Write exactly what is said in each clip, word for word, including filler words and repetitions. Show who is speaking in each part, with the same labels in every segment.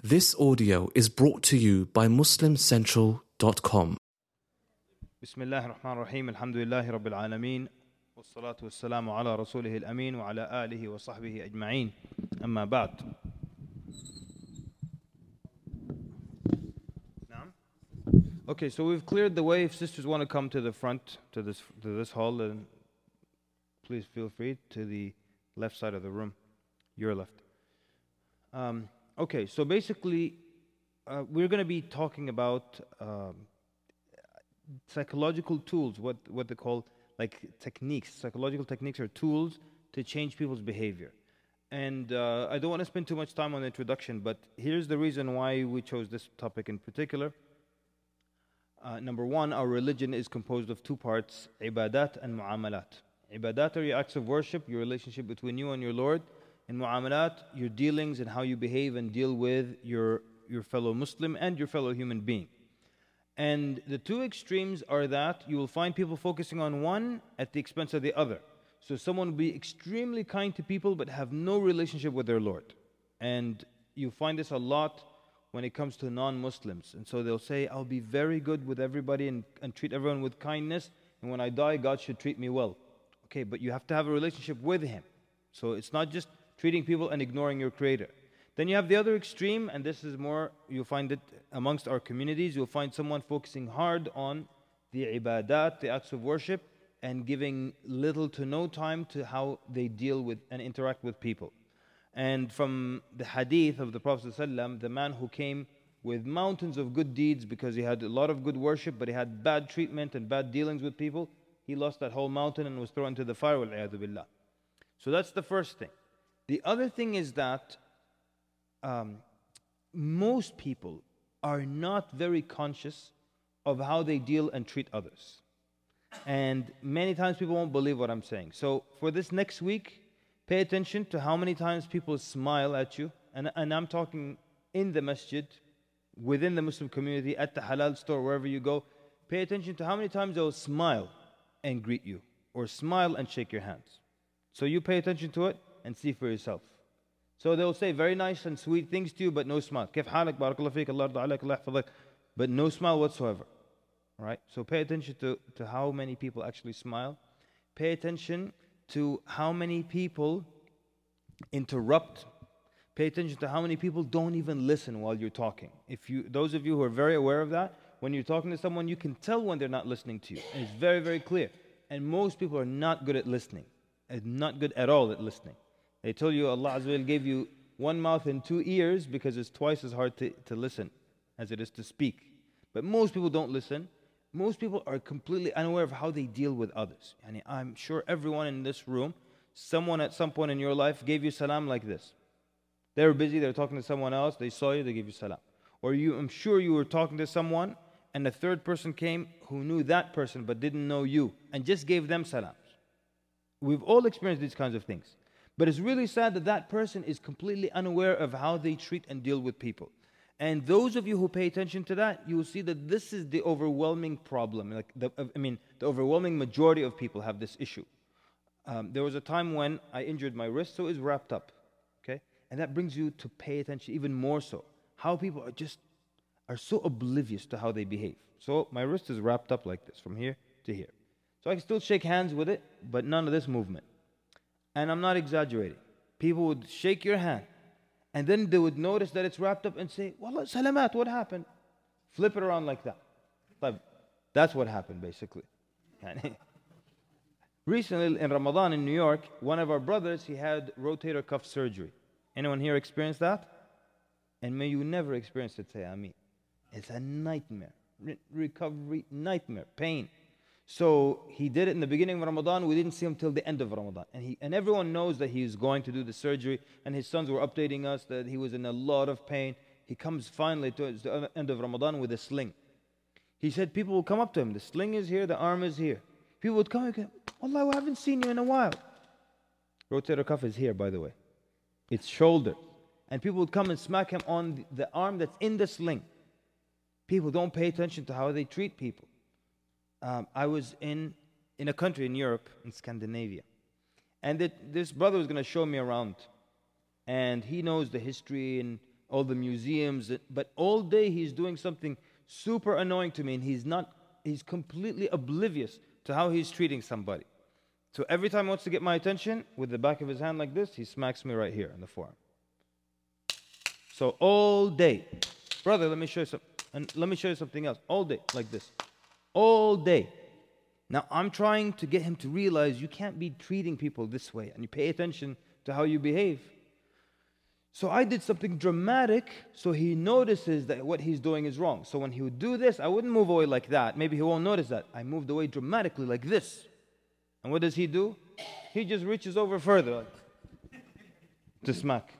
Speaker 1: This audio is brought to you by muslim central dot com.
Speaker 2: بسم الله الرحمن الرحيم الحمد لله رب العالمين والصلاة والسلام على رسوله الأمين وعلى آله وصحبه أجمعين أما بعد. Okay, so we've cleared the way. If sisters want to come to the front, to this to this hall, then please feel free to the left side of the room, your left. Um, okay, so basically, uh, we're going to be talking about um, psychological tools, what what they call like techniques. Psychological techniques are tools to change people's behavior. And uh, I don't want to spend too much time on the introduction, but here's the reason why we chose this topic in particular. Uh, number one, our religion is composed of two parts, ibadat and mu'amalat. Ibadat are your acts of worship, your relationship between you and your Lord. And mu'amalat, your dealings and how you behave and deal with your, your fellow Muslim and your fellow human being. And the two extremes are that you will find people focusing on one at the expense of the other. So someone will be extremely kind to people but have no relationship with their Lord. And you find this a lot when it comes to non-Muslims. And so they'll say, I'll be very good with everybody and, and treat everyone with kindness, and when I die, God should treat me well. Okay, but you have to have a relationship with Him. So it's not just treating people and ignoring your Creator. Then you have the other extreme, and this is more, you'll find it amongst our communities, you'll find someone focusing hard on the ibadat, the acts of worship, and giving little to no time to how they deal with and interact with people. And from the hadith of the Prophet ﷺ, the man who came with mountains of good deeds because he had a lot of good worship, but he had bad treatment and bad dealings with people, he lost that whole mountain and was thrown into the fire. Wal-'iyadhu billah. So that's the first thing. The other thing is that um, most people are not very conscious of how they deal and treat others. And many times people won't believe what I'm saying. So for this next week, pay attention to how many times people smile at you. And, and I'm talking in the masjid, within the Muslim community, at the halal store, wherever you go. Pay attention to how many times they'll smile and greet you, or smile and shake your hands. So you pay attention to it and see for yourself. So they'll say very nice and sweet things to you, but no smile. كيف حالك بارك الله فيك الله يرضى عليك الله يحفظك, but no smile whatsoever. Right? So pay attention to, to how many people actually smile. Pay attention to how many people interrupt. Pay attention to how many people don't even listen while you're talking. If you, those of you who are very aware of that, when you're talking to someone, you can tell when they're not listening to you. And it's very, very clear. And most people are not good at listening. And not good at all at listening. They tell you Allah Azza wa Jal gave you one mouth and two ears because it's twice as hard to, to listen as it is to speak. But most people don't listen. Most people are completely unaware of how they deal with others. And I'm sure everyone in this room, someone at some point in your life gave you salam like this. They were busy, they were talking to someone else, they saw you, they gave you salam. Or you, I'm sure you were talking to someone and a third person came who knew that person but didn't know you and just gave them salams. We've all experienced these kinds of things. But it's really sad that that person is completely unaware of how they treat and deal with people. And those of you who pay attention to that, you will see that this is the overwhelming problem. Like the, I mean, the overwhelming majority of people have this issue. Um, there was a time when I injured my wrist, so it's wrapped up. Okay, and that brings you to pay attention even more so. How people are just are so oblivious to how they behave. So my wrist is wrapped up like this, from here to here. So I can still shake hands with it, but none of this movement. And I'm not exaggerating. People would shake your hand. And then they would notice that it's wrapped up and say, Wallah, salamat, what happened? Flip it around like that. That's what happened, basically. Recently, in Ramadan in New York, one of our brothers, he had rotator cuff surgery. Anyone here experienced that? And may you never experience it, say Ameen. It's a nightmare. Re- recovery, nightmare, pain. So he did it in the beginning of Ramadan. We didn't see him till the end of Ramadan. And he and everyone knows that he is going to do the surgery. And his sons were updating us that he was in a lot of pain. He comes finally to the end of Ramadan with a sling. He said people will come up to him. The sling is here, the arm is here. People would come and go, Allah, I haven't seen you in a while. Rotator cuff is here, by the way. It's shoulder. And people would come and smack him on the arm that's in the sling. People don't pay attention to how they treat people. Um, I was in, in a country in Europe, in Scandinavia. And that this brother was going to show me around. And he knows the history and all the museums, but all day he's doing something super annoying to me, and he's not, he's completely oblivious to how he's treating somebody. So every time he wants to get my attention, with the back of his hand like this, he smacks me right here in the forearm. So all day, brother, let me show you some, and let me show you something else. All day, like this, all day. Now I'm trying to get him to realize you can't be treating people this way, and you pay attention to how you behave. So I did something dramatic, so he notices that what he's doing is wrong. So when he would do this, I wouldn't move away like that. Maybe he won't notice that. I moved away dramatically like this. And what does he do? He just reaches over further like, to smack.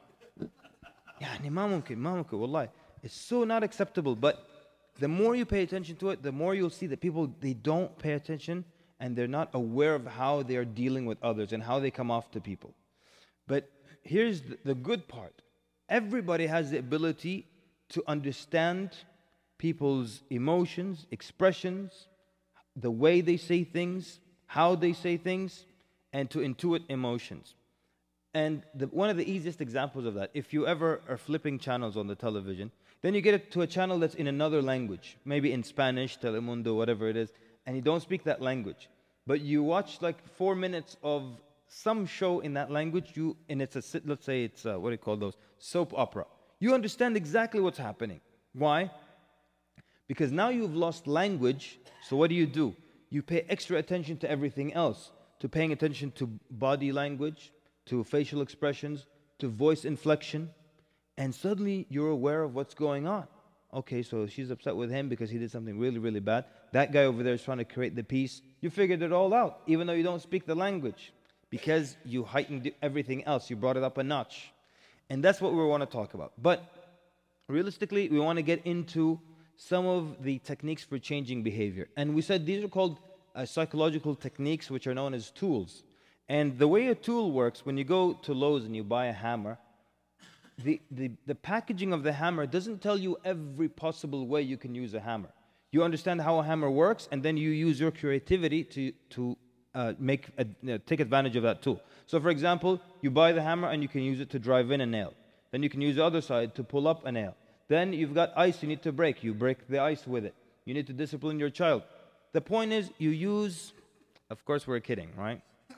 Speaker 2: يعني ما ممكن, ما ممكن, wallahi. It's so not acceptable, but the more you pay attention to it, the more you'll see that people, they don't pay attention and they're not aware of how they are dealing with others and how they come off to people. But here's the, the good part. Everybody has the ability to understand people's emotions, expressions, the way they say things, how they say things, and to intuit emotions. And the, one of the easiest examples of that, if you ever are flipping channels on the television, then you get it to a channel that's in another language, maybe in Spanish, Telemundo, whatever it is, and you don't speak that language. But you watch like four minutes of some show in that language, you and it's a, let's say it's a, what do you call those, soap opera. You understand exactly what's happening. Why? Because now you've lost language, so what do you do? You pay extra attention to everything else, to paying attention to body language, to facial expressions, to voice inflection, and suddenly you're aware of what's going on. Okay, so she's upset with him because he did something really, really bad. That guy over there is trying to create the peace. You figured it all out, even though you don't speak the language, because you heightened everything else. You brought it up a notch. And that's what we want to talk about. But realistically, we want to get into some of the techniques for changing behavior. And we said these are called uh, psychological techniques, which are known as tools. And the way a tool works, when you go to Lowe's and you buy a hammer, the, the, the packaging of the hammer doesn't tell you every possible way you can use a hammer. You understand how a hammer works, and then you use your creativity to, to uh, make a, you know, take advantage of that tool. So for example, you buy the hammer and you can use it to drive in a nail. Then you can use the other side to pull up a nail. Then you've got ice you need to break. You break the ice with it. You need to discipline your child. The point is, you use, of course we're kidding, right?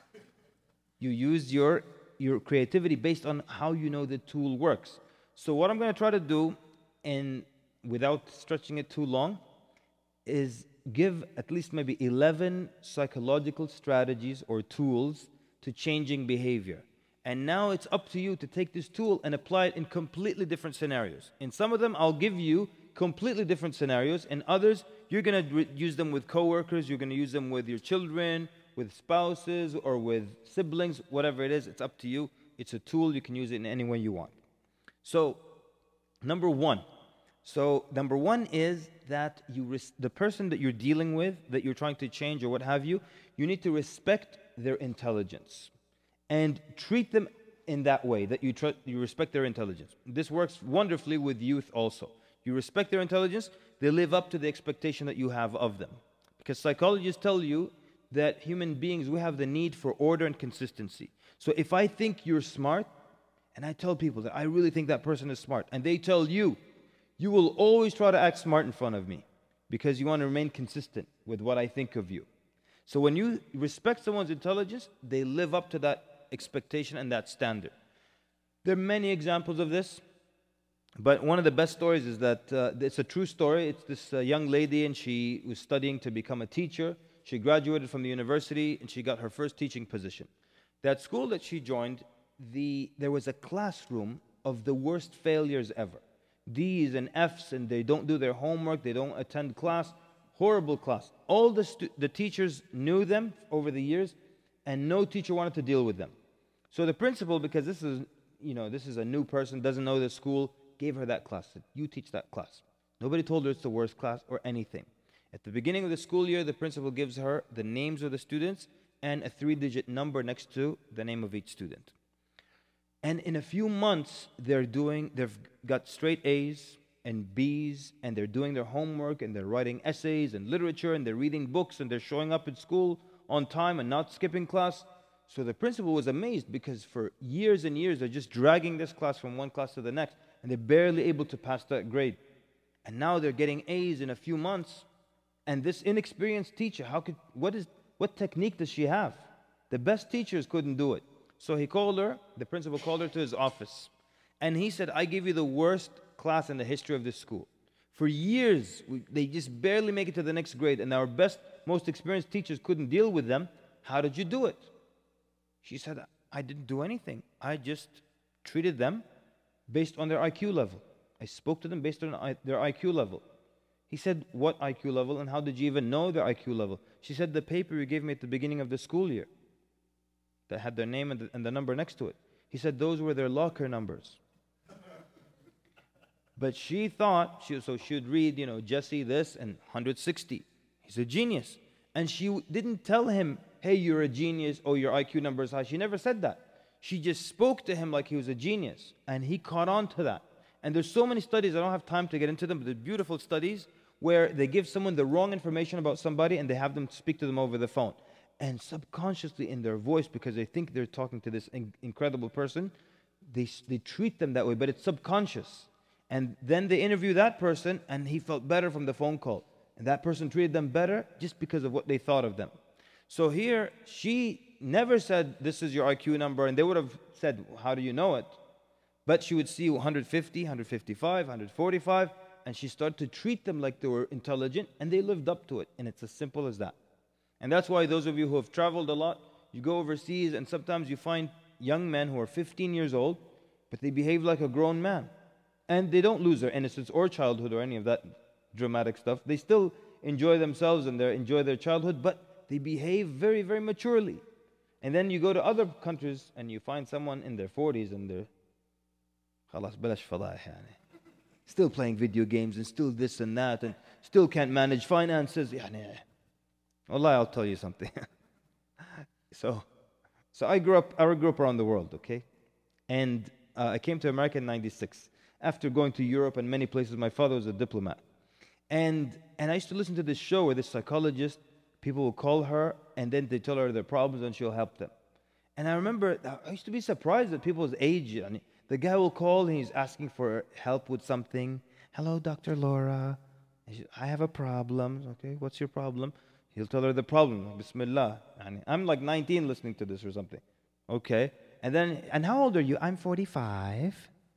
Speaker 2: You use your, your creativity based on how you know the tool works. So what I'm going to try to do, and without stretching it too long, is give at least maybe eleven psychological strategies or tools to changing behavior. And now it's up to you to take this tool and apply it in completely different scenarios. In some of them, I'll give you completely different scenarios. In others, you're going to use them with coworkers, you're going to use them with your children, with spouses, or with siblings, whatever it is, it's up to you. It's a tool, you can use it in any way you want. So, number one. So, number one is that you res- the person that you're dealing with, that you're trying to change or what have you, you need to respect their intelligence. And treat them in that way, that you, tr- you respect their intelligence. This works wonderfully with youth also. You respect their intelligence, they live up to the expectation that you have of them. Because psychologists tell you that human beings, we have the need for order and consistency. So if I think you're smart, and I tell people that I really think that person is smart, and they tell you, you will always try to act smart in front of me, because you want to remain consistent with what I think of you. So when you respect someone's intelligence, they live up to that expectation and that standard. There are many examples of this, but one of the best stories is that uh, it's a true story. It's this uh, young lady, and she was studying to become a teacher. She graduated from the university, and she got her first teaching position. That school that she joined, the there was a classroom of the worst failures ever. D's and F's, and they don't do their homework, they don't attend class. Horrible class. All the stu- the teachers knew them over the years, and no teacher wanted to deal with them. So the principal, because this is, you know, this is a new person, doesn't know the school, gave her that class. Said, you teach that class. Nobody told her it's the worst class or anything. At the beginning of the school year, the principal gives her the names of the students and a three-digit number next to the name of each student. And in a few months, they're doing, they've got straight A's and B's, and they're doing their homework, and they're writing essays and literature, and they're reading books, and they're showing up at school on time and not skipping class. So the principal was amazed, because for years and years, they're just dragging this class from one class to the next, and they're barely able to pass that grade. And now they're getting A's in a few months. And this inexperienced teacher, how could, what is, what technique does she have? The best teachers couldn't do it. So he called her, the principal called her to his office. And he said, I give you the worst class in the history of this school. For years, we, they just barely make it to the next grade, and our best, most experienced teachers couldn't deal with them. How did you do it? She said, I didn't do anything. I just treated them based on their I Q level. I spoke to them based on I, their I Q level. He said, what I Q level, and how did you even know their I Q level? She said, the paper you gave me at the beginning of the school year that had their name and the, and the number next to it. He said, those were their locker numbers. But she thought, she, so she would read, you know, Jesse this and one hundred sixty. He's a genius. And she w- didn't tell him, hey, you're a genius, or your I Q number is high. She never said that. She just spoke to him like he was a genius. And he caught on to that. And there's so many studies, I don't have time to get into them, but they're beautiful studies where they give someone the wrong information about somebody and they have them speak to them over the phone. And subconsciously in their voice, because they think they're talking to this in- incredible person, they, they treat them that way, but it's subconscious. And then they interview that person, and he felt better from the phone call. And that person treated them better just because of what they thought of them. So here, she never said, this is your I Q number, and they would have said, how do you know it? But she would see one hundred fifty, one fifty-five, one forty-five, and she started to treat them like they were intelligent, and they lived up to it. And it's as simple as that. And that's why those of you who have traveled a lot, you go overseas, and sometimes you find young men who are fifteen years old, but they behave like a grown man. And they don't lose their innocence or childhood or any of that dramatic stuff. They still enjoy themselves and they enjoy their childhood, but they behave very, very maturely. And then you go to other countries and you find someone in their forties and they're خلاص بلاش فضايح يعني, still playing video games and still this and that and still can't manage finances. يعني, Wallah, I'll tell you something. so, so I grew up. I grew up around the world, okay, and uh, I came to America in ninety-six. After going to Europe and many places, my father was a diplomat. And and I used to listen to this show where this psychologist, people will call her and then they tell her their problems and she'll help them. And I remember, I used to be surprised at people's age. I mean, the guy will call and he's asking for help with something. Hello, Doctor Laura. I have a problem. Okay, what's your problem? He'll tell her the problem. Bismillah. I'm like nineteen listening to this or something. Okay. And then, and how old are you? I'm forty-five.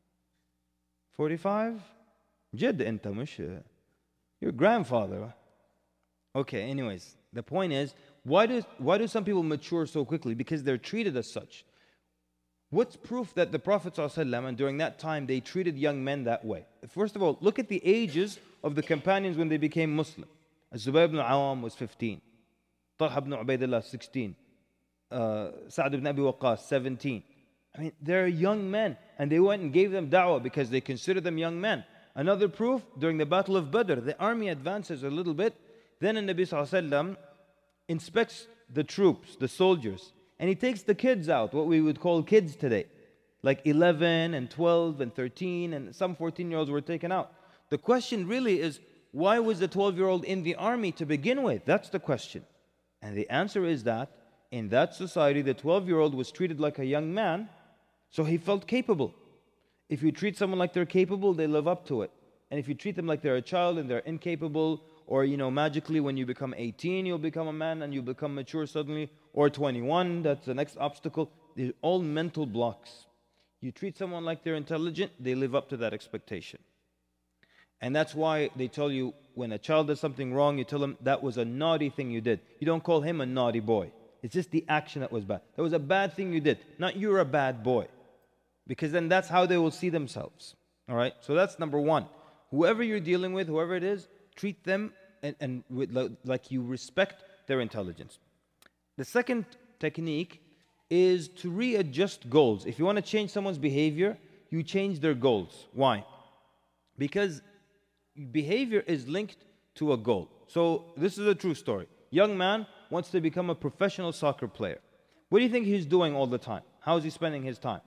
Speaker 2: forty-five? جد أنت مش your grandfather. Okay, anyways, the point is, why do, why do some people mature so quickly? Because they're treated as such. What's proof that the Prophet ﷺ, and during that time, they treated young men that way? First of all, look at the ages of the companions when they became Muslim. Zubayr ibn Awam was fifteen. Talha ibn Ubaidullah, sixteen. Uh, Sa'd ibn Abi Waqqas, seventeen. I mean, they're young men, and they went and gave them da'wah because they considered them young men. Another proof, during the Battle of Badr, the army advances a little bit. Then the Nabi ﷺ inspects the troops, the soldiers, and he takes the kids out, what we would call kids today. Like eleven and twelve and thirteen, and some fourteen-year-olds were taken out. The question really is, why was the twelve-year-old in the army to begin with? That's the question. And the answer is that, in that society, the twelve-year-old was treated like a young man, so he felt capable. If you treat someone like they're capable, they live up to it. And if you treat them like they're a child and they're incapable, or, you know, magically when you become eighteen, you'll become a man and you become mature suddenly, or twenty-one, that's the next obstacle. They're all mental blocks. You treat someone like they're intelligent, they live up to that expectation. And that's why they tell you, when a child does something wrong, you tell him, that was a naughty thing you did. You don't call him a naughty boy. It's just the action that was bad. That was a bad thing you did, not you're a bad boy. Because then that's how they will see themselves. All right? So that's number one. Whoever you're dealing with, whoever it is, treat them and, and with, like you respect their intelligence. The second technique is to readjust goals. If you want to change someone's behavior, you change their goals. Why? Because behavior is linked to a goal. So this is a true story. Young man wants to become a professional soccer player. What do you think he's doing all the time? How is he spending his time?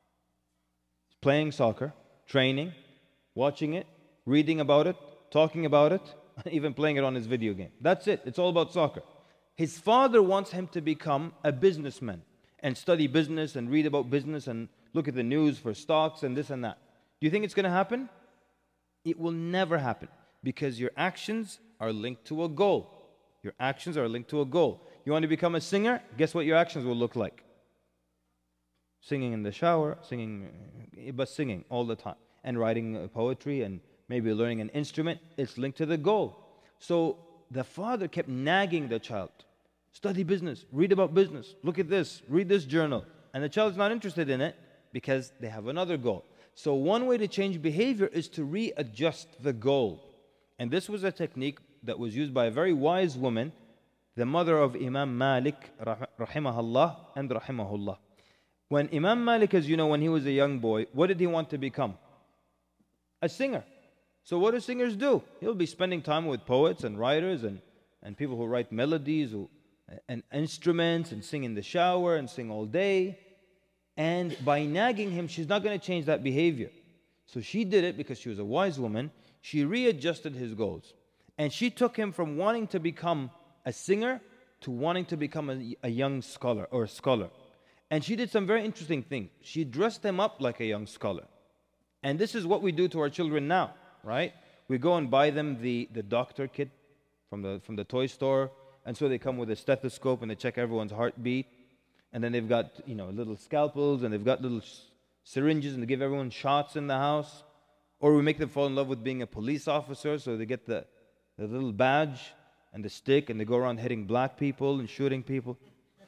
Speaker 2: Playing soccer, training, watching it, reading about it, talking about it, even playing it on his video game. That's it. It's all about soccer. His father wants him to become a businessman and study business and read about business and look at the news for stocks and this and that. Do you think it's going to happen? It will never happen because your actions are linked to a goal. Your actions are linked to a goal. You want to become a singer? Guess what your actions will look like? Singing in the shower, singing, but singing all the time, and writing poetry and maybe learning an instrument. It's linked to the goal. So the father kept nagging the child. Study business, read about business, look at this, read this journal. And the child's not interested in it because they have another goal. So one way to change behavior is to readjust the goal. And this was a technique that was used by a very wise woman, the mother of Imam Malik, rahimahullah and rahimahullah. When Imam Malik, as you know, when he was a young boy, what did he want to become? A singer. So what do singers do? He'll be spending time with poets and writers and, and people who write melodies who, and instruments and sing in the shower and sing all day. And by nagging him, she's not going to change that behavior. So she did it because she was a wise woman. She readjusted his goals. And she took him from wanting to become a singer to wanting to become a, a young scholar or a scholar. And she did some very interesting things. She dressed him up like a young scholar. And this is what we do to our children now, right? We go and buy them the, the doctor kit from the, from the toy store. And so they come with a stethoscope and they check everyone's heartbeat. And then they've got, you know, little scalpels and they've got little syringes and they give everyone shots in the house. Or we make them fall in love with being a police officer, so they get the, the little badge and the stick and they go around hitting black people and shooting people.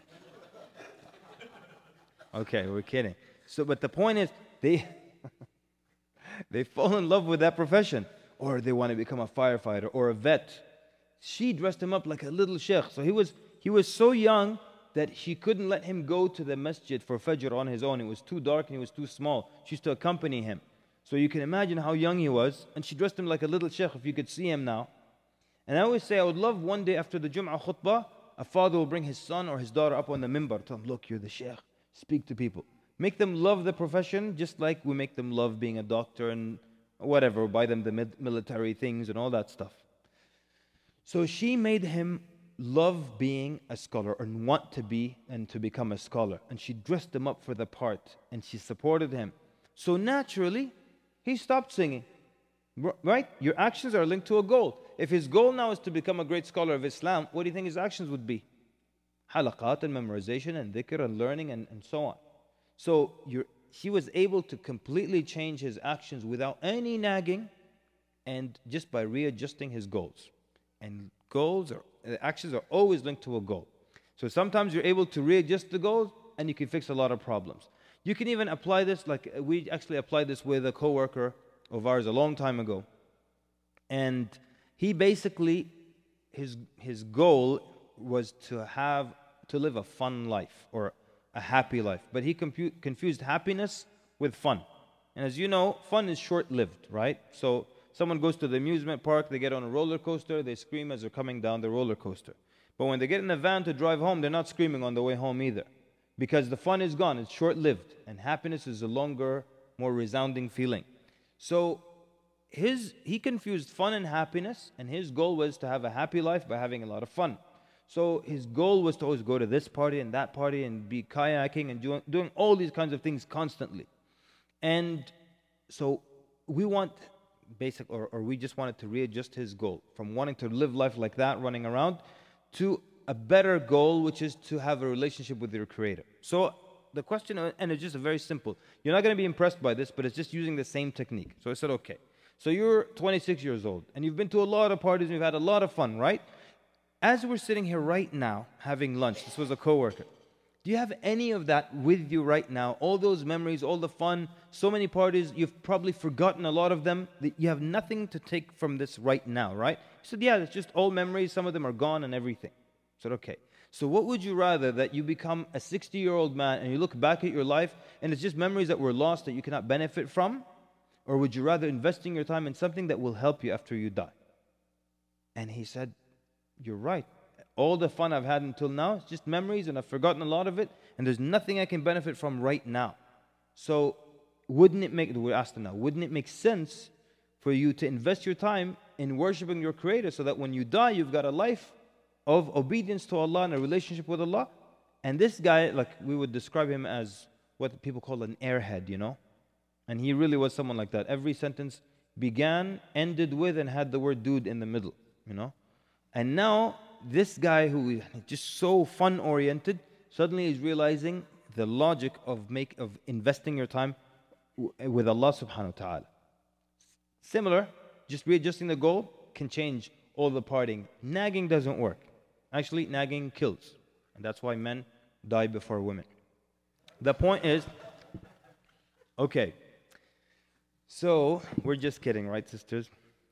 Speaker 2: Okay, we're kidding. So, but the point is, they they fall in love with that profession, or they want to become a firefighter or a vet. She dressed him up like a little sheikh. So he was he was so young that she couldn't let him go to the masjid for Fajr on his own. It was too dark and he was too small. She used to accompany him. So you can imagine how young he was. And she dressed him like a little sheikh, if you could see him now. And I always say, I would love one day after the Jum'ah khutbah, a father will bring his son or his daughter up on the mimbar. Tell him, look, you're the sheikh. Speak to people. Make them love the profession just like we make them love being a doctor and whatever. Buy them the military things and all that stuff. So she made him love being a scholar and want to be and to become a scholar. And she dressed him up for the part and she supported him. So naturally, he stopped singing. Right? Your actions are linked to a goal. If his goal now is to become a great scholar of Islam, what do you think his actions would be? Halaqat and memorization and dhikr and learning and, and so on. So you're, he was able to completely change his actions without any nagging and just by readjusting his goals. And goals are, actions are always linked to a goal. So sometimes you're able to readjust the goals and you can fix a lot of problems. You can even apply this, like we actually applied this with a coworker of ours a long time ago. And he basically, his, his goal was to have, to live a fun life or a happy life. But he compu- confused happiness with fun. And as you know, fun is short-lived, right? So someone goes to the amusement park, they get on a roller coaster, they scream as they're coming down the roller coaster. But when they get in a van to drive home, they're not screaming on the way home either. Because the fun is gone, it's short-lived. And happiness is a longer, more resounding feeling. So his he confused fun and happiness, and his goal was to have a happy life by having a lot of fun. So his goal was to always go to this party and that party and be kayaking and doing, doing all these kinds of things constantly. And so we want basic, or, or we just wanted to readjust his goal from wanting to live life like that, running around, to a better goal, which is to have a relationship with your Creator. So the question, and it's just very simple. You're not going to be impressed by this, but it's just using the same technique. So I said, okay. So you're twenty-six years old, and you've been to a lot of parties, and you've had a lot of fun, right? As we're sitting here right now, having lunch, this was a coworker. Do you have any of that with you right now? All those memories, all the fun, so many parties, you've probably forgotten a lot of them. You have nothing to take from this right now, right? He said, yeah, it's just all memories. Some of them are gone and everything. I said, okay. So what would you rather, that you become a sixty-year-old man and you look back at your life and it's just memories that were lost that you cannot benefit from? Or would you rather investing your time in something that will help you after you die? And he said, you're right. All the fun I've had until now, it's just memories and I've forgotten a lot of it, and there's nothing I can benefit from right now. So wouldn't it make, we asked him now, wouldn't it make sense for you to invest your time in worshiping your Creator so that when you die, you've got a life of obedience to Allah and a relationship with Allah? And this guy, like we would describe him as what people call an airhead, you know? And he really was someone like that. Every sentence began, ended with, and had the word dude in the middle, you know. And now, this guy who is just so fun-oriented, suddenly is realizing the logic of make of investing your time w- with Allah subhanahu wa ta'ala. Similar, just readjusting the goal can change all the partying. Nagging doesn't work. Actually, nagging kills. And that's why men die before women. The point is, okay, so we're just kidding, right, sisters?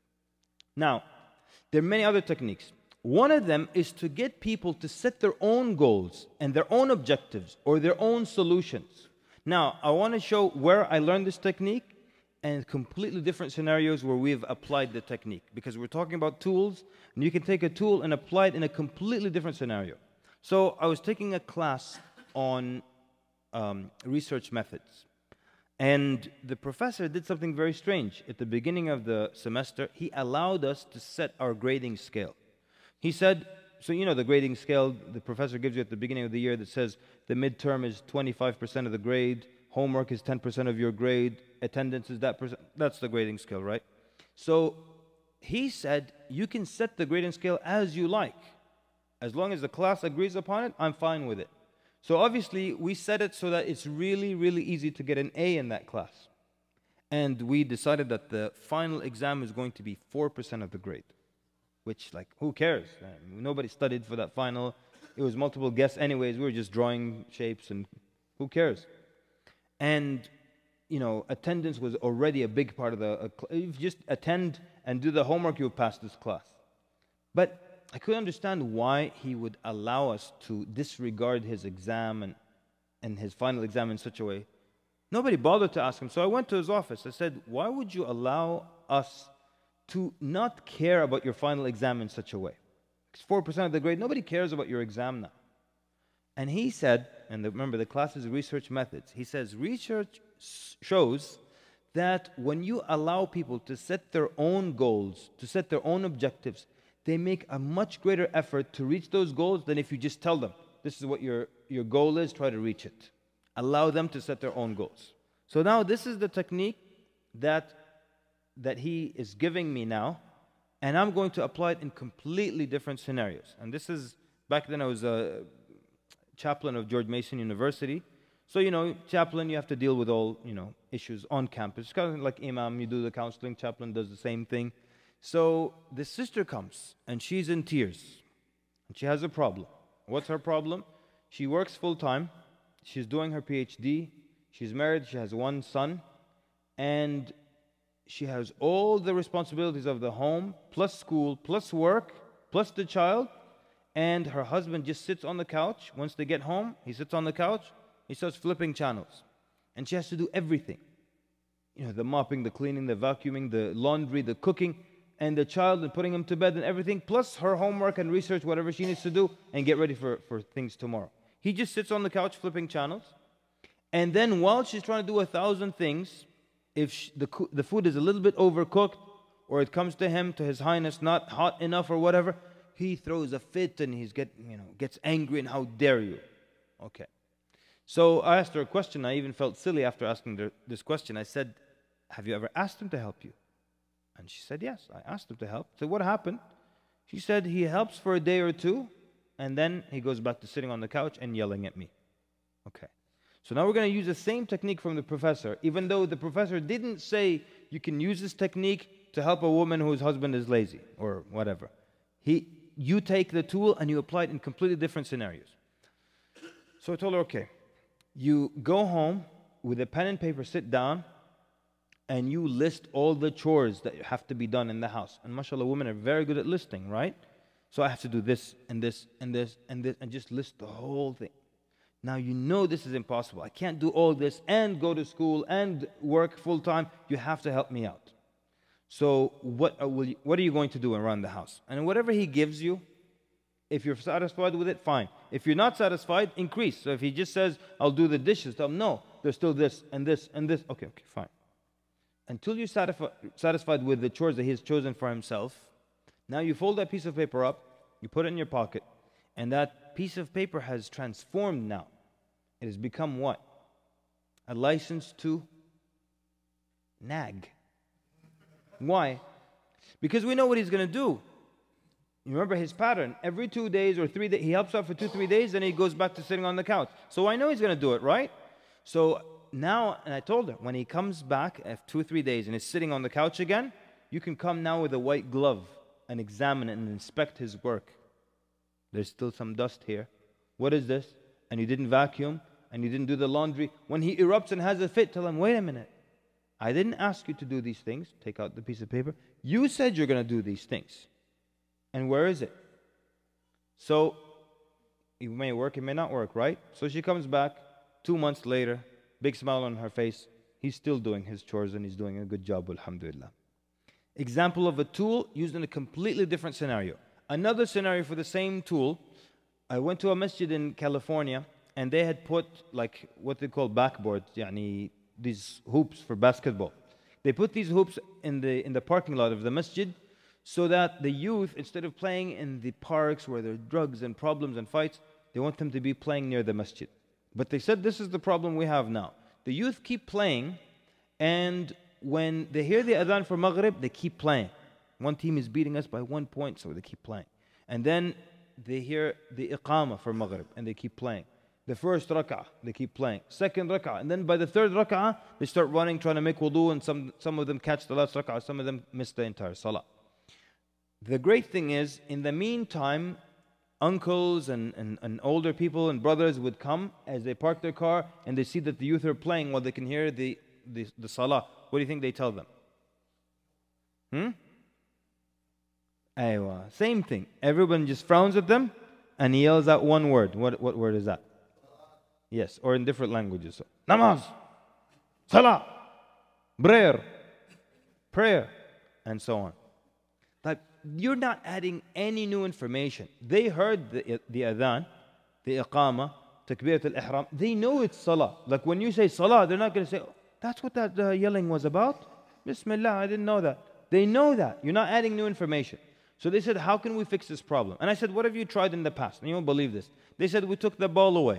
Speaker 2: Now, there are many other techniques. One of them is to get people to set their own goals and their own objectives or their own solutions. Now, I want to show where I learned this technique and completely different scenarios where we've applied the technique. Because we're talking about tools, and you can take a tool and apply it in a completely different scenario. So I was taking a class on um, research methods. And the professor did something very strange. At the beginning of the semester, he allowed us to set our grading scale. He said, so you know the grading scale the professor gives you at the beginning of the year that says the midterm is twenty-five percent of the grade, homework is ten percent of your grade, attendance is that percent. That's the grading scale, right? So he said, you can set the grading scale as you like. As long as the class agrees upon it, I'm fine with it. So obviously, we set it so that it's really, really easy to get an A in that class. And we decided that the final exam is going to be four percent of the grade. Which, like, who cares? Uh, Nobody studied for that final. It was multiple guess anyways. We were just drawing shapes and who cares? And, you know, attendance was already a big part of the... Uh, if you just attend and do the homework, you'll pass this class. But I couldn't understand why he would allow us to disregard his exam and, and his final exam in such a way. Nobody bothered to ask him. So I went to his office. I said, why would you allow us to not care about your final exam in such a way? Because four percent of the grade, nobody cares about your exam now. And he said, and the, remember the class is research methods. He says, research shows that when you allow people to set their own goals, to set their own objectives, they make a much greater effort to reach those goals than if you just tell them, this is what your, your goal is, try to reach it. Allow them to set their own goals. So now this is the technique that, that he is giving me now, and I'm going to apply it in completely different scenarios. And this is, back then I was a chaplain of George Mason University. So, you know, chaplain, you have to deal with all, you know, issues on campus. It's kind of like imam, you do the counseling, chaplain does the same thing. So this sister comes, and she's in tears. And she has a problem. What's her problem? She works full-time. She's doing her PhD. She's married. She has one son. And she has all the responsibilities of the home, plus school, plus work, plus the child. And her husband just sits on the couch. Once they get home, he sits on the couch. He starts flipping channels. And she has to do everything. You know, the mopping, the cleaning, the vacuuming, the laundry, the cooking, and the child, and putting him to bed and everything, plus her homework and research, whatever she needs to do, and get ready for, for things tomorrow. He just sits on the couch flipping channels. And then while she's trying to do a thousand things, if she, the, the food is a little bit overcooked, or it comes to him, to His Highness, not hot enough or whatever, he throws a fit and he's get, you know, gets angry and how dare you. Okay. So I asked her a question. I even felt silly after asking her this question. I said, have you ever asked him to help you? And she said, yes, I asked him to help. So what happened? She said, he helps for a day or two, and then he goes back to sitting on the couch and yelling at me. Okay. So now we're going to use the same technique from the professor, even though the professor didn't say you can use this technique to help a woman whose husband is lazy or whatever. He, you take the tool and you apply it in completely different scenarios. So I told her, okay, you go home with a pen and paper, sit down, and you list all the chores that have to be done in the house. And mashallah, women are very good at listing, right? So I have to do this, and this, and this, and this, and just list the whole thing. Now you know this is impossible. I can't do all this and go to school and work full-time. You have to help me out. So what are, will you, what are you going to do around the house? And whatever he gives you, if you're satisfied with it, fine. If you're not satisfied, increase. So if he just says, I'll do the dishes, tell him, no, there's still this, and this, and this. Okay, okay, fine. Until you're satisfi- satisfied with the chores that he has chosen for himself, now you fold that piece of paper up, you put it in your pocket, and that piece of paper has transformed now. It has become what? A license to nag. Why? Because we know what he's going to do. You remember his pattern. Every two days or three days, he helps out for two, three days, then he goes back to sitting on the couch. So I know he's going to do it, right? So now, and I told her, when he comes back after two or three days and is sitting on the couch again, you can come now with a white glove and examine it and inspect his work. There's still some dust here. What is this? And you didn't vacuum, and you didn't do the laundry. When he erupts and has a fit, tell him, wait a minute. I didn't ask you to do these things. Take out the piece of paper. You said you're going to do these things. And where is it? So, it may work, it may not work, right? So she comes back, two months later, big smile on her face. He's still doing his chores and he's doing a good job, alhamdulillah. Example of a tool used in a completely different scenario. Another scenario for the same tool. I went to a masjid in California and they had put like what they call backboards, yani these hoops for basketball. They put these hoops in the in the parking lot of the masjid so that the youth, instead of playing in the parks where there are drugs and problems and fights, they want them to be playing near the masjid. But they said this is the problem we have now. The youth keep playing, and when they hear the adhan for Maghrib, they keep playing. One team is beating us by one point, so they keep playing. And then they hear the iqamah for Maghrib, and they keep playing. The first rak'ah, they keep playing. Second rak'ah, and then by the third rak'ah, they start running, trying to make wudu, and some, some of them catch the last rak'ah, some of them miss the entire salah. The great thing is, in the meantime, uncles and, and, and older people and brothers would come as they park their car and they see that the youth are playing while they can hear the, the, the salah. What do you think they tell them? Hmm? Aywa. Same thing. Everyone just frowns at them and yells out one word. What, what word is that? Yes, or in different languages. So, namaz, salah, prayer, prayer, and so on. Like, you're not adding any new information. They heard the, the adhan, the iqamah, takbirat al-ihram. They know it's salah. Like when you say salah, they're not going to say, oh, that's what that uh, yelling was about. Bismillah, I didn't know that. They know that. You're not adding new information. So they said, how can we fix this problem? And I said, what have you tried in the past? And you won't believe this. They said, we took the ball away.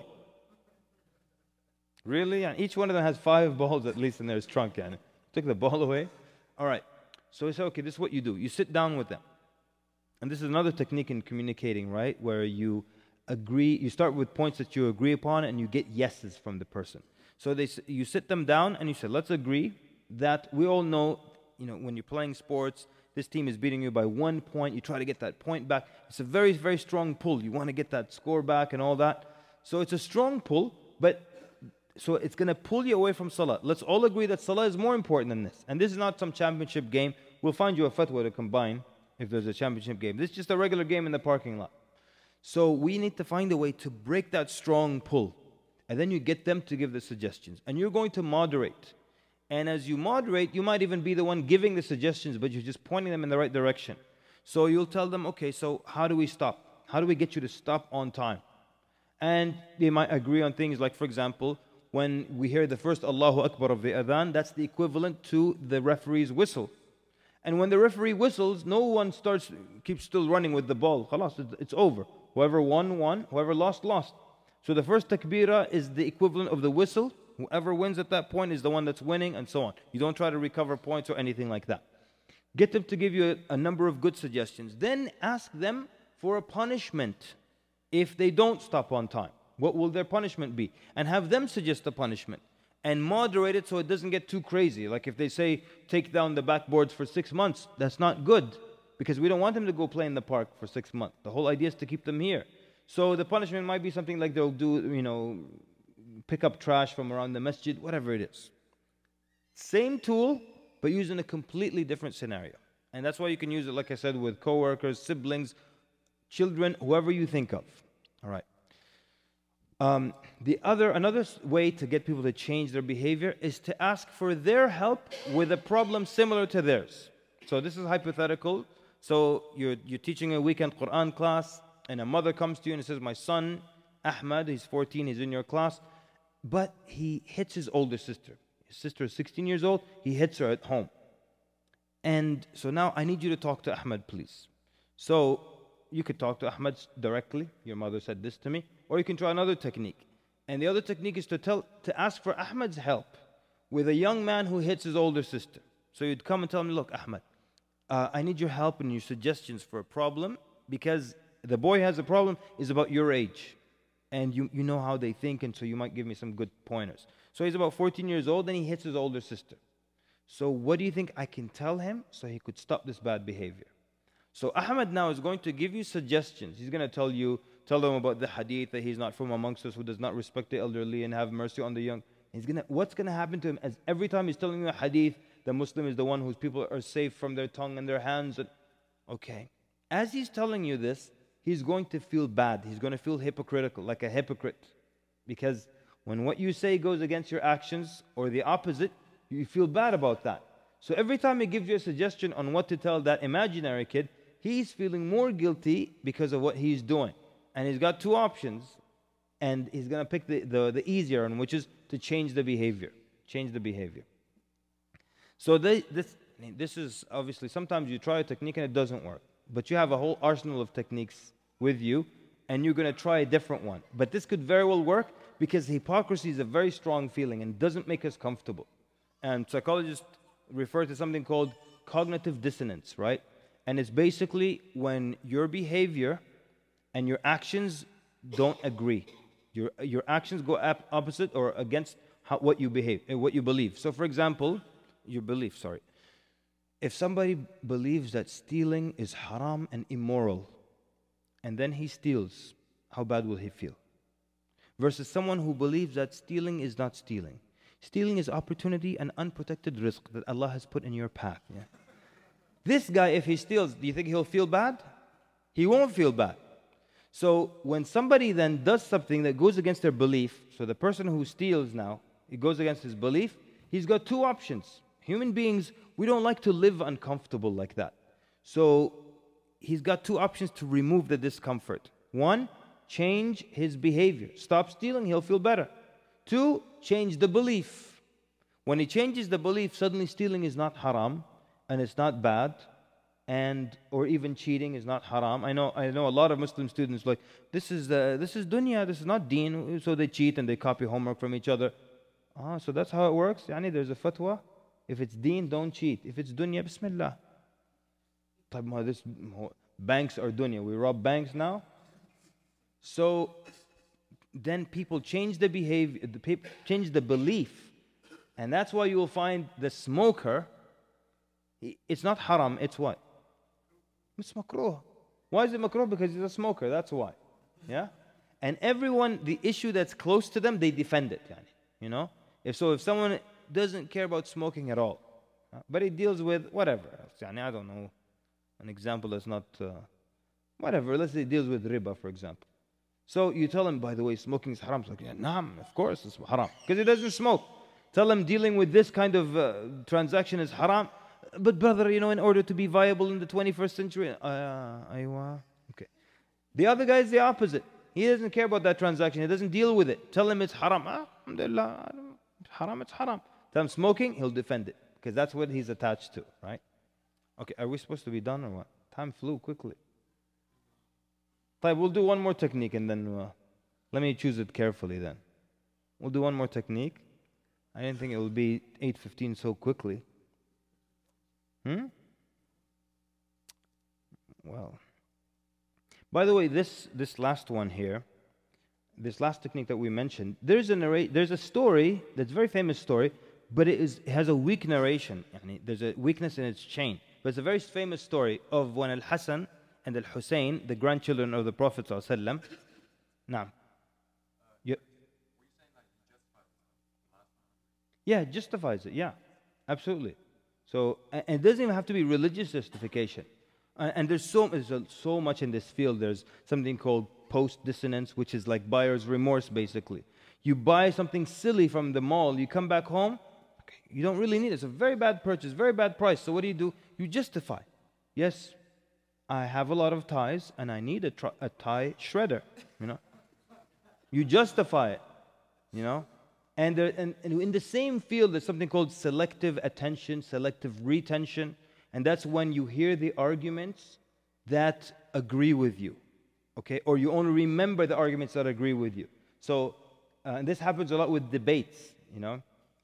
Speaker 2: Really? And each one of them has five balls at least in their trunk. And took the ball away. All right. So we said, okay, this is what you do. You sit down with them. And this is another technique in communicating, right? Where you agree, you start with points that you agree upon and you get yeses from the person. So they, you sit them down and you say, let's agree that we all know, you know, when you're playing sports, this team is beating you by one point. You try to get that point back. It's a very, very strong pull. You want to get that score back and all that. So it's a strong pull, but so it's going to pull you away from salah. Let's all agree that salah is more important than this. And this is not some championship game. We'll find you a fatwa to combine if there's a championship game. This is just a regular game in the parking lot. So we need to find a way to break that strong pull. And then you get them to give the suggestions. And you're going to moderate. And as you moderate, you might even be the one giving the suggestions, but you're just pointing them in the right direction. So you'll tell them, okay, so how do we stop? How do we get you to stop on time? And they might agree on things like, for example, when we hear the first Allahu Akbar of the adhan, that's the equivalent to the referee's whistle. And when the referee whistles, no one starts, keeps still running with the ball. Khalas, it's over. Whoever won, won. Whoever lost, lost. So the first takbirah is the equivalent of the whistle. Whoever wins at that point is the one that's winning, and so on. You don't try to recover points or anything like that. Get them to give you a, a number of good suggestions. Then ask them for a punishment if they don't stop on time. What will their punishment be? And have them suggest a punishment. And moderate it so it doesn't get too crazy. Like if they say, take down the backboards for six months, that's not good. Because we don't want them to go play in the park for six months. The whole idea is to keep them here. So the punishment might be something like they'll do, you know, pick up trash from around the masjid, whatever it is. Same tool, but used in a completely different scenario. And that's why you can use it, like I said, with coworkers, siblings, children, whoever you think of. All right. Um, the other, another way to get people to change their behavior is to ask for their help with a problem similar to theirs. So this is hypothetical. So you're, you're teaching a weekend Quran class, and a mother comes to you and says, my son, Ahmad, he's fourteen, he's in your class, but he hits his older sister. His sister is sixteen years old, he hits her at home. And so now I need you to talk to Ahmad, please. So you could talk to Ahmad directly. Your mother said this to me. Or you can try another technique. And the other technique is to tell, to ask for Ahmad's help with a young man who hits his older sister. So you'd come and tell him, look, Ahmed, uh, I need your help and your suggestions for a problem, because the boy has a problem is about your age. And you, you know how they think, and so you might give me some good pointers. So he's about fourteen years old and he hits his older sister. So what do you think I can tell him so he could stop this bad behavior? So Ahmed now is going to give you suggestions. He's going to tell you, tell them about the hadith that he's not from amongst us, who does not respect the elderly and have mercy on the young. He's gonna, what's going to happen to him as every time he's telling you a hadith, the Muslim is the one whose people are safe from their tongue and their hands. And, okay. As he's telling you this, he's going to feel bad. He's going to feel hypocritical, like a hypocrite. Because when what you say goes against your actions or the opposite, you feel bad about that. So every time he gives you a suggestion on what to tell that imaginary kid, he's feeling more guilty because of what he's doing. And he's got two options, and he's going to pick the, the, the easier one, which is to change the behavior. Change the behavior. So they, this, this is obviously, sometimes you try a technique and it doesn't work. But you have a whole arsenal of techniques with you, and you're going to try a different one. But this could very well work, because hypocrisy is a very strong feeling and doesn't make us comfortable. And psychologists refer to something called cognitive dissonance, right? And it's basically when your behavior and your actions don't agree. Your, your actions go op- opposite or against how, what you behave, uh, what you believe. So for example, your belief, sorry. If somebody believes that stealing is haram and immoral, and then he steals, how bad will he feel? Versus someone who believes that stealing is not stealing. Stealing is opportunity and unprotected rizq that Allah has put in your path. Yeah? This guy, if he steals, do you think he'll feel bad? He won't feel bad. So when somebody then does something that goes against their belief, so the person who steals now, it goes against his belief, he's got two options. Human beings, we don't like to live uncomfortable like that. So he's got two options to remove the discomfort. One, change his behavior. Stop stealing, he'll feel better. Two, change the belief. When he changes the belief, suddenly stealing is not haram, and it's not bad, and or even cheating is not haram. I know I know a lot of Muslim students like, this is uh, this is dunya, this is not deen, so they cheat and they copy homework from each other. Ah, so that's how it works? Yani there's a fatwa. If it's deen, don't cheat. If it's dunya, bismillah. This, banks are dunya. We rob banks now. So then people change the behavior, the people change the belief. And that's why you will find the smoker, it's not haram, it's what? It's makruh. Why is it makruh? Because he's a smoker, that's why. Yeah? And everyone, the issue that's close to them, they defend it. You know? If so, if someone doesn't care about smoking at all, but he deals with whatever else. I don't know, an example that's not, uh, whatever, let's say he deals with riba, for example. So you tell him, by the way, smoking is haram. He's like, yeah, naam, of course it's haram. Because he doesn't smoke. Tell him dealing with this kind of uh, transaction is haram. But brother, you know, in order to be viable in the twenty-first century, uh, aywa. Okay. The other guy is the opposite. He doesn't care about that transaction. He doesn't deal with it. Tell him it's haram. Ah, alhamdulillah, haram, it's haram. Tell him smoking, he'll defend it. Because that's what he's attached to, right? Okay, are we supposed to be done or what? Time flew quickly. We'll do one more technique and then uh, let me choose it carefully then. We'll do one more technique. I didn't think it would be eight fifteen so quickly. Hmm? Well. By the way, this, this last one here, this last technique that we mentioned, there's a, narrate, there's a story, that's a very famous story, but it, is, it has a weak narration. There's a weakness in its chain. But it's a very famous story of when Al-Hasan and Al-Hussein, the grandchildren of the Prophet ﷺ. Now, yeah. Yeah, it justifies it, yeah, absolutely. So, and it doesn't even have to be religious justification. And there's so, there's so much in this field. There's something called post-dissonance, which is like buyer's remorse, basically. You buy something silly from the mall, you come back home, okay, you don't really need it. It's a very bad purchase, very bad price. So what do you do? You justify. Yes, I have a lot of ties, and I need a, tr- a tie shredder, you know. You justify it, you know. And, there, and, and in the same field, there's something called selective attention, selective retention. And that's when you hear the arguments that agree with you, okay? Or you only remember the arguments that agree with you. So, uh, and this happens a lot with debates, you know?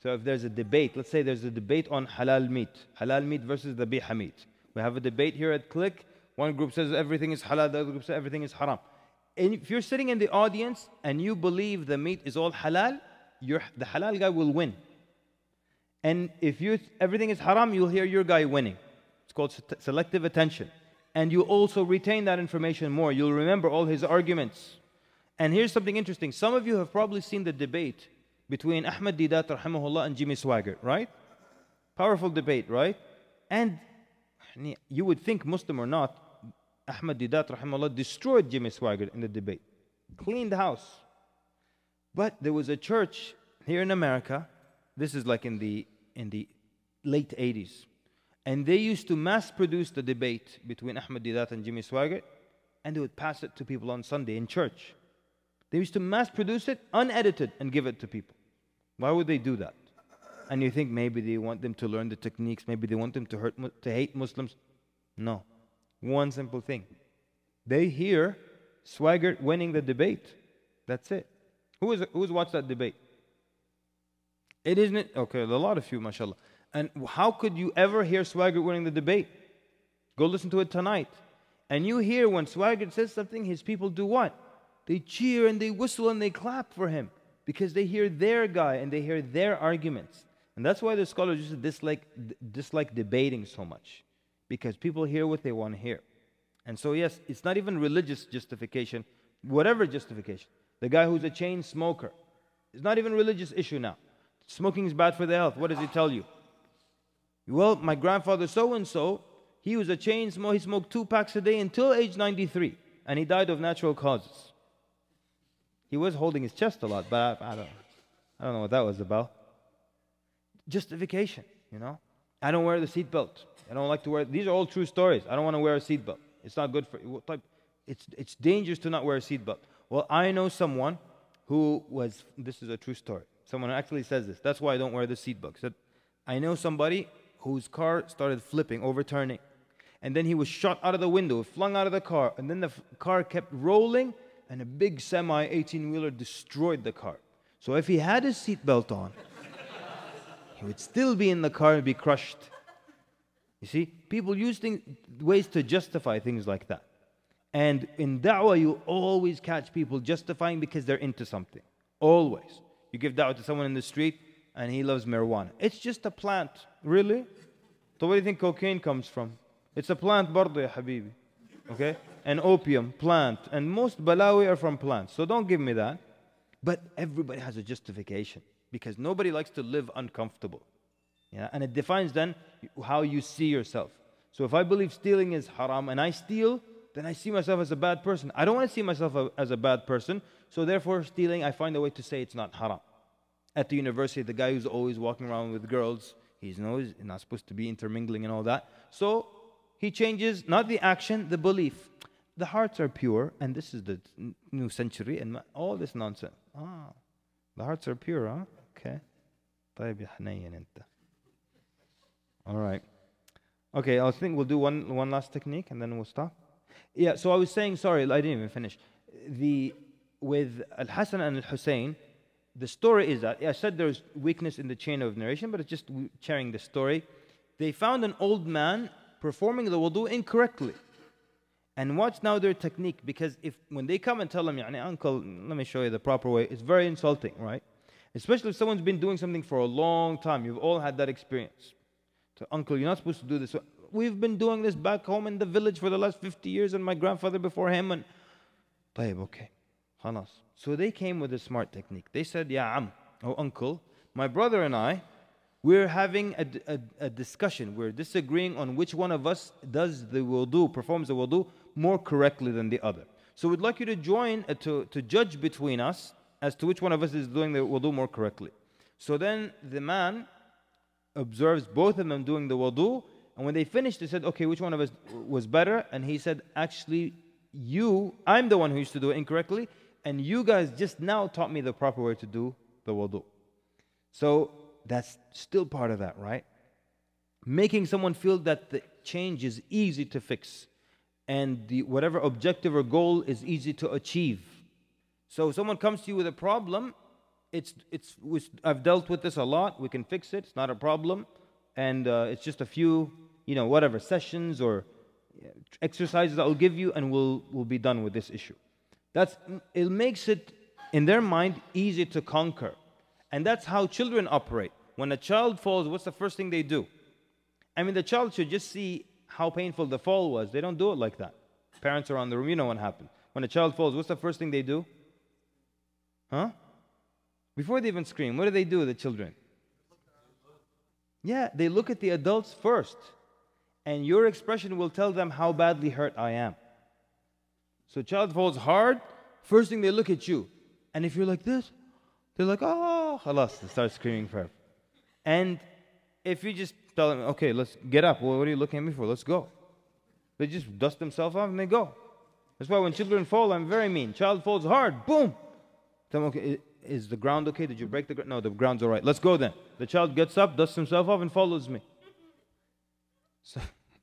Speaker 2: So if there's a debate, let's say there's a debate on halal meat, halal meat versus the dhabiha meat. We have a debate here at Click. One group says everything is halal, the other group says everything is haram. And if you're sitting in the audience and you believe the meat is all halal, you're, the halal guy will win. And if you everything is haram, you'll hear your guy winning. It's called selective attention. And you also retain that information more. You'll remember all his arguments. And here's something interesting. Some of you have probably seen the debate between Ahmad Deedat rahimahullah and Jimmy Swaggart, right? Powerful debate, right? And you would think, Muslim or not, Ahmad Deedat rahimahullah destroyed Jimmy Swaggart in the debate. Cleaned the house. But there was a church here in America, this is like in the in the late eighties, and they used to mass produce the debate between Ahmad Deedat and Jimmy Swaggart, and they would pass it to people on Sunday in church. They used to mass produce it, unedited, and give it to people. Why would they do that? And you think maybe they want them to learn the techniques, maybe they want them to hurt, to hate Muslims. No. One simple thing. They hear Swaggart winning the debate. That's it. Who is who's watched that debate? It isn't it? Okay, a lot of you, mashallah. And how could you ever hear Swaggart winning the debate? Go listen to it tonight. And you hear when Swaggart says something, his people do what? They cheer and they whistle and they clap for him because they hear their guy and they hear their arguments. And that's why the scholars used to dislike, dislike debating so much, because people hear what they want to hear. And so yes, it's not even religious justification, whatever justification. The guy who's a chain smoker, it's not even a religious issue now. Smoking is bad for the health. What does he tell you? Well, my grandfather so-and-so, he was a chain smoker, he smoked two packs a day until age ninety-three, and he died of natural causes. He was holding his chest a lot, but I, I don't I don't know what that was about. Justification, you know. I don't wear the seatbelt. I don't like to wear, these are all true stories. I don't want to wear a seatbelt. It's not good for you. It's, it's dangerous to not wear a seatbelt. Well, I know someone who was, this is a true story. Someone actually says this. That's why I don't wear the seatbelt. Said, I know somebody whose car started flipping, overturning. And then he was shot out of the window, flung out of the car. And then the f- car kept rolling, and a big semi eighteen-wheeler destroyed the car. So if he had his seatbelt on, he would still be in the car and be crushed. You see, people use things, ways to justify things like that. And in da'wah, you always catch people justifying because they're into something. Always. You give da'wah to someone in the street and he loves marijuana. It's just a plant. Really? So where do you think cocaine comes from? It's a plant bardo, ya habibi. Okay? And opium, plant. And most balawi are from plants. So don't give me that. But everybody has a justification, because nobody likes to live uncomfortable. Yeah? And it defines then how you see yourself. So if I believe stealing is haram and I steal, then I see myself as a bad person. I don't want to see myself as a bad person, so therefore stealing, I find a way to say it's not haram. At the university, the guy who's always walking around with girls, he's no, he's not supposed to be intermingling and all that. So he changes not the action, the belief. The hearts are pure, and this is the new century, and all this nonsense. Ah, the hearts are pure, huh? Okay. طيب يا حنين انت. All right. Okay, I think we'll do one one last technique and then we'll stop. Yeah, so I was saying, sorry, I didn't even finish. The with Al-Hasan and Al-Hussein, the story is that, yeah, I said there's weakness in the chain of narration, but it's just sharing the story. They found an old man performing the wudu incorrectly. And watch now their technique, because if when they come and tell them, يعني, uncle, let me show you the proper way, it's very insulting, right? Especially if someone's been doing something for a long time. You've all had that experience. So, uncle, you're not supposed to do this. We've been doing this back home in the village for the last fifty years, and my grandfather before him. And طيب, okay. خلاص. So they came with a smart technique. They said, Ya am, oh uncle, my brother and I, we're having a, a, a discussion. We're disagreeing on which one of us does the wudu, performs the wudu more correctly than the other. So we'd like you to join, uh, to, to judge between us as to which one of us is doing the wudu more correctly. So then the man observes both of them doing the wudu, and when they finished, they said, okay, which one of us was better? And he said, actually, you, I'm the one who used to do it incorrectly, and you guys just now taught me the proper way to do the wudu. So that's still part of that, right? Making someone feel that the change is easy to fix, and the whatever objective or goal is easy to achieve. So if someone comes to you with a problem, it's, it's, it's, I've dealt with this a lot. We can fix it. It's not a problem. And uh, it's just a few, you know, whatever, sessions or exercises I'll give you, and we'll, we'll be done with this issue. That's, it makes it, in their mind, easy to conquer. And that's how children operate. When a child falls, what's the first thing they do? I mean, the child should just see how painful the fall was. They don't do it like that. Parents are on the room, you know what happened. When a child falls, what's the first thing they do? Huh? Before they even scream, what do they do, the children? Yeah, they look at the adults first. And your expression will tell them how badly hurt I am. So a child falls hard, first thing they look at you. And if you're like this, they're like, oh, khalas, they start screaming forever. And if you just tell them, okay, let's get up. Well, what are you looking at me for? Let's go. They just dust themselves off and they go. That's why when children fall, I'm very mean. Child falls hard, boom. Tell them, okay, is the ground okay? Did you break the ground? No, the ground's all right. Let's go then. The child gets up, dusts himself off, and follows me. So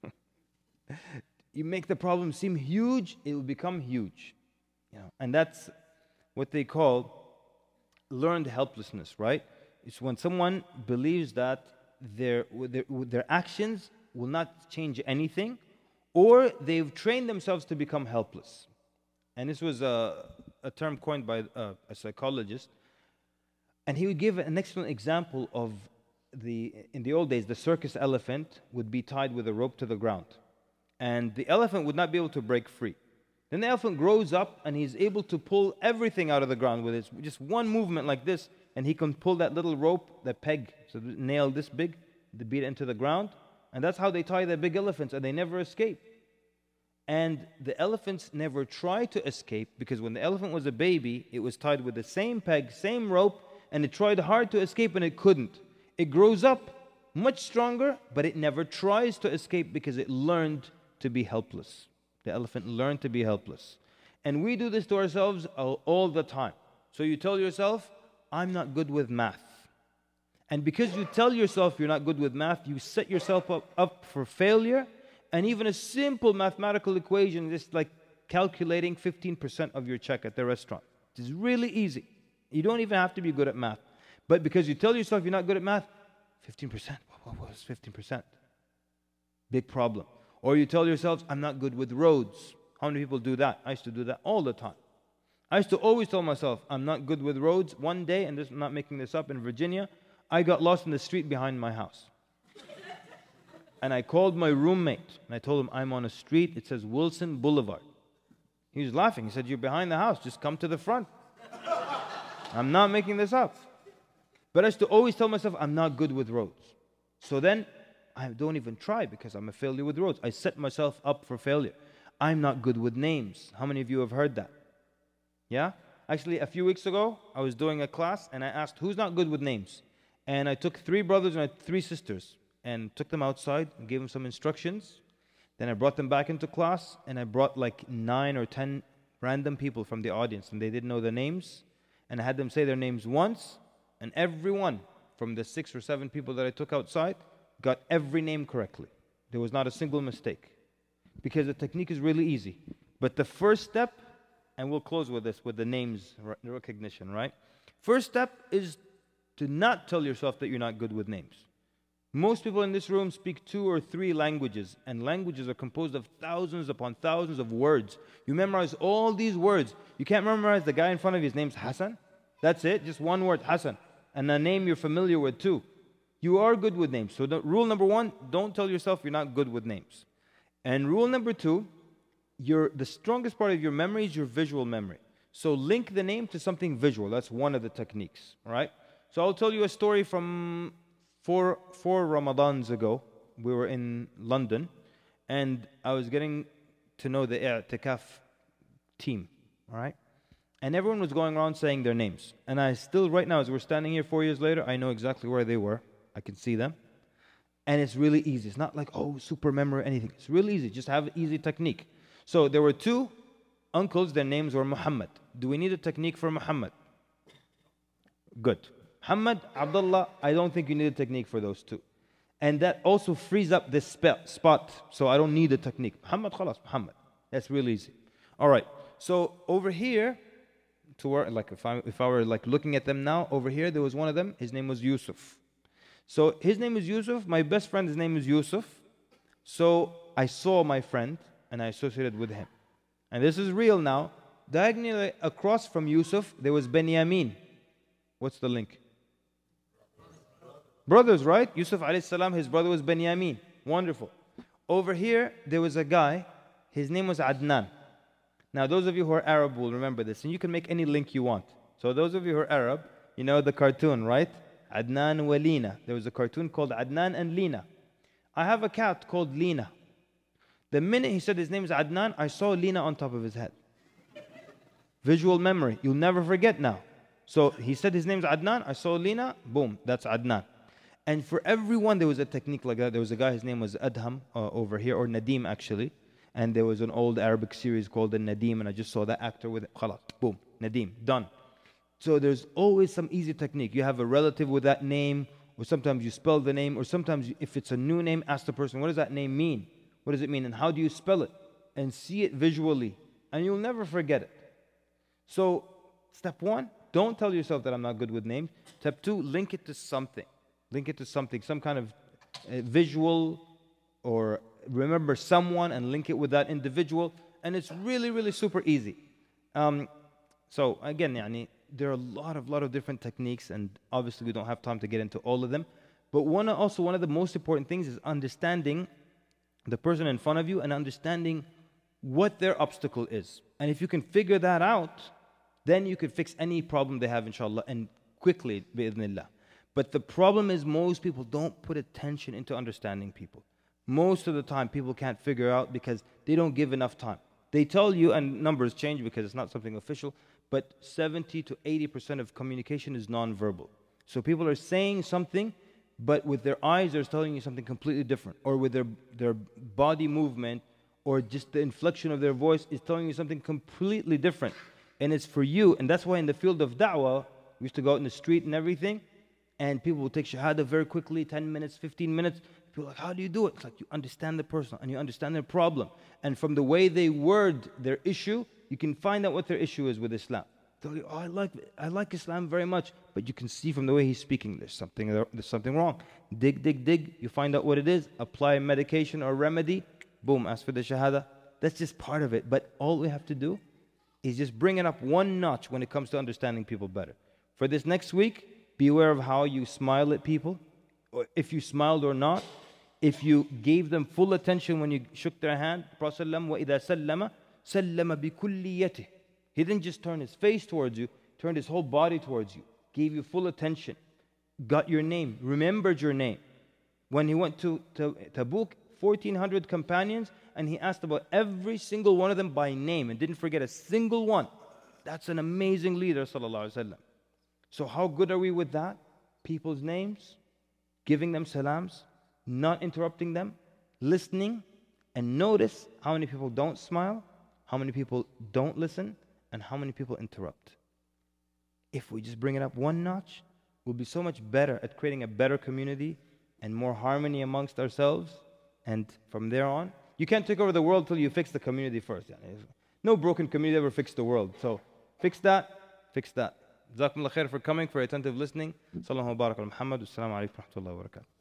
Speaker 2: you make the problem seem huge, it will become huge. You know, and that's what they call learned helplessness, right? It's when someone believes that their, their, their actions will not change anything, or they've trained themselves to become helpless. And this was a, a term coined by a, a psychologist. And he would give an excellent example of the, in the old days, the circus elephant would be tied with a rope to the ground. And the elephant would not be able to break free. Then the elephant grows up and he's able to pull everything out of the ground with his, just one movement like this, and he can pull that little rope, that peg, so the nail this big, to beat it into the ground. And that's how they tie the big elephants, and they never escape. And the elephants never try to escape, because when the elephant was a baby, it was tied with the same peg, same rope, and it tried hard to escape and it couldn't. It grows up much stronger, but it never tries to escape because it learned to be helpless. The elephant learned to be helpless. And we do this to ourselves all, all the time. So you tell yourself, I'm not good with math. And because you tell yourself you're not good with math, you set yourself up, up for failure. And even a simple mathematical equation, just like calculating fifteen percent of your check at the restaurant. It's really easy. You don't even have to be good at math. But because you tell yourself you're not good at math, fifteen percent. What was fifteen percent? Big problem. Or you tell yourselves, I'm not good with roads. How many people do that? I used to do that all the time. I used to always tell myself, I'm not good with roads. One day, and this, I'm not making this up, in Virginia, I got lost in the street behind my house. And I called my roommate, and I told him, I'm on a street, it says Wilson Boulevard. He was laughing. He said, you're behind the house, just come to the front. I'm not making this up. But I used to always tell myself, I'm not good with roads. So then, I don't even try because I'm a failure with roads. I set myself up for failure. I'm not good with names. How many of you have heard that? Yeah? Actually, a few weeks ago, I was doing a class and I asked, who's not good with names? And I took three brothers and three sisters and took them outside and gave them some instructions. Then I brought them back into class and I brought like nine or ten random people from the audience and they didn't know their names. And I had them say their names once, and everyone from the six or seven people that I took outside got every name correctly. There was not a single mistake. Because the technique is really easy. But the first step, and we'll close with this, with the names recognition, right? First step is to not tell yourself that you're not good with names. Most people in this room speak two or three languages, and languages are composed of thousands upon thousands of words. You memorize all these words. You can't memorize the guy in front of you, his name's Hassan. That's it, just one word, Hassan. And a name you're familiar with too. You are good with names. So the, rule number one, don't tell yourself you're not good with names. And rule number two, your, the strongest part of your memory is your visual memory. So link the name to something visual. That's one of the techniques, right? So I'll tell you a story from four, four Ramadans ago. We were in London, and I was getting to know the i'tikaf team, all right? And everyone was going around saying their names. And I still, right now, as we're standing here four years later, I know exactly where they were. I can see them. And it's really easy. It's not like, oh, super memory or anything. It's really easy. Just have an easy technique. So there were two uncles. Their names were Muhammad. Do we need a technique for Muhammad? Good. Muhammad, Abdullah, I don't think you need a technique for those two. And that also frees up this spot. So I don't need a technique. Muhammad, khalas, Muhammad. That's really easy. All right. So over here, tour, like if I, if I were like looking at them now, over here, there was one of them, his name was Yusuf. So his name is Yusuf, my best friend, his name is Yusuf. So I saw my friend and I associated with him. And this is real now. Diagonally across from Yusuf, there was Benyamin. What's the link? Brothers, right? Yusuf alayhi salam, his brother was Benyamin. Wonderful. Over here, there was a guy, his name was Adnan. Now, those of you who are Arab will remember this, and you can make any link you want. So those of you who are Arab, you know the cartoon, right? Adnan wa Lina. There was a cartoon called Adnan and Lina. I have a cat called Lina. The minute he said his name is Adnan, I saw Lina on top of his head. Visual memory. You'll never forget now. So he said his name is Adnan, I saw Lina, boom, that's Adnan. And for everyone, there was a technique like that. There was a guy, his name was Adham uh, over here, or Nadim actually. And there was an old Arabic series called the Nadim, and I just saw that actor with it. Khalat, boom, Nadim, done. So there's always some easy technique. You have a relative with that name, or sometimes you spell the name, or sometimes you, if it's a new name, ask the person, what does that name mean? What does it mean? And how do you spell it? And see it visually. And you'll never forget it. So, step one, don't tell yourself that I'm not good with names. Step two, link it to something. Link it to something, some kind of uh, visual, or remember someone and link it with that individual. And it's really, really super easy. Um, so, again, yani, there are a lot of, lot of different techniques, and obviously we don't have time to get into all of them. But one, also one of the most important things is understanding the person in front of you and understanding what their obstacle is. And if you can figure that out, then you could fix any problem they have, inshallah, and quickly, bi'idhnillah. But the problem is most people don't put attention into understanding people. Most of the time, people can't figure out because they don't give enough time. They tell you, and numbers change because it's not something official, but seventy to eighty percent of communication is nonverbal. So people are saying something, but with their eyes, they're telling you something completely different. Or with their, their body movement, or just the inflection of their voice is telling you something completely different. And it's for you. And that's why in the field of da'wah, we used to go out in the street and everything, and people will take shahada very quickly, ten minutes, fifteen minutes. People are like, how do you do it? It's like you understand the person and you understand their problem. And from the way they word their issue, you can find out what their issue is with Islam. They'll go, oh, I like, I like Islam very much, but you can see from the way he's speaking, there's something, there's something wrong. Dig, dig, dig, you find out what it is, apply a medication or remedy, boom, ask for the shahada. That's just part of it. But all we have to do is just bring it up one notch when it comes to understanding people better. For this next week, be aware of how you smile at people, or if you smiled or not, if you gave them full attention when you shook their hand. The Prophet ﷺ, وَإِذَا سَلَّمَ سَلَّمَ بِكُلِّيَّتِهِ. He didn't just turn his face towards you, turned his whole body towards you, gave you full attention, got your name, remembered your name. When he went to, to Tabuk, fourteen hundred companions, and he asked about every single one of them by name and didn't forget a single one. That's an amazing leader, sallallahu alaihi wasallam. So how good are we with that? People's names, giving them salams, not interrupting them, listening, and notice how many people don't smile, how many people don't listen, and how many people interrupt. If we just bring it up one notch, we'll be so much better at creating a better community and more harmony amongst ourselves. And from there on, you can't take over the world till you fix the community first. No broken community ever fixed the world. So fix that, fix that. Jazakumullah khair for coming, for attentive listening. Sallallahu barak ala Muhammad. Assalamu alaikum wa rahmatullahi wa barakatuh.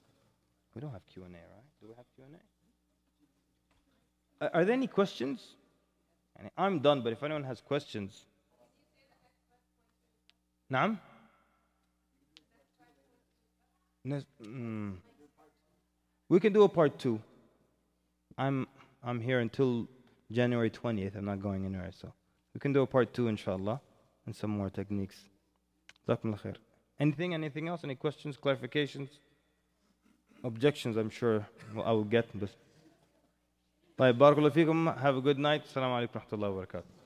Speaker 2: We don't have Q and A, right? Do we have Q and A? Are there any questions? I'm done, but if anyone has questions. Naam? Mm. We can do a part two. I'm I'm here until January twentieth. I'm not going anywhere, so we can do a part two, inshallah, and some more techniques. Jazakumullah khair. Anything? Anything else? Any questions? Clarifications? Objections? I'm sure I will get. But barakallahu feekum. Have a good night. Assalamu alaikum wa rahmatullahi wa barakatuh.